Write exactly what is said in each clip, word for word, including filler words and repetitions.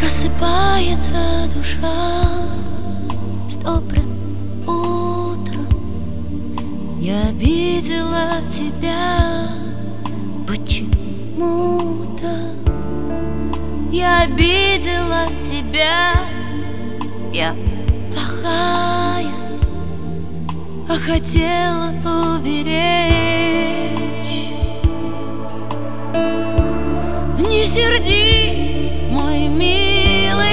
Просыпается душа с добрым утром. Я обидела тебя почему-то. Я обидела тебя, я плохая, а хотела уберечь. Не сердись, мой милый,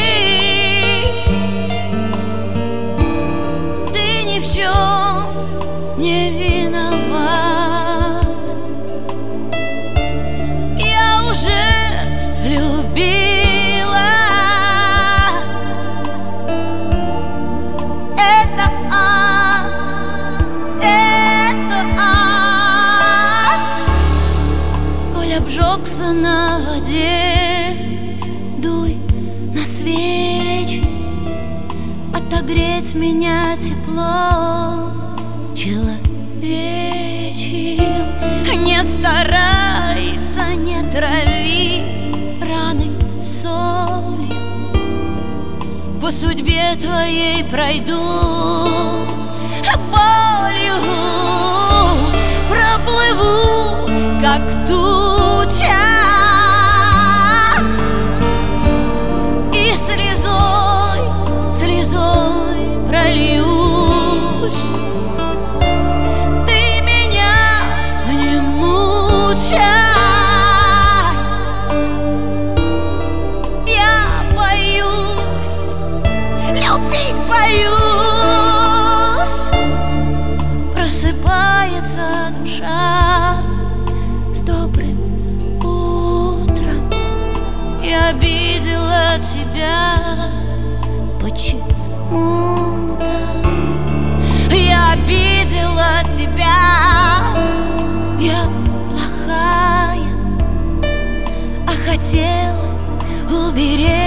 ты ни в чем не виноват. Я уже любила. Это ад, это ад. Коль обжегся на воде, дуй на свечи, отогреть меня тепло человечьим. Не старайся, не трави раны солью, по судьбе твоей пройду болью, проплыву, как туча, и слезой, слезой прольюсь. Ты меня не мучай, я боюсь, любить боюсь. Просыпается душа с добрым утром. Я обидела тебя почему-то. Я обидела тебя, я плохая, а хотела уберечь.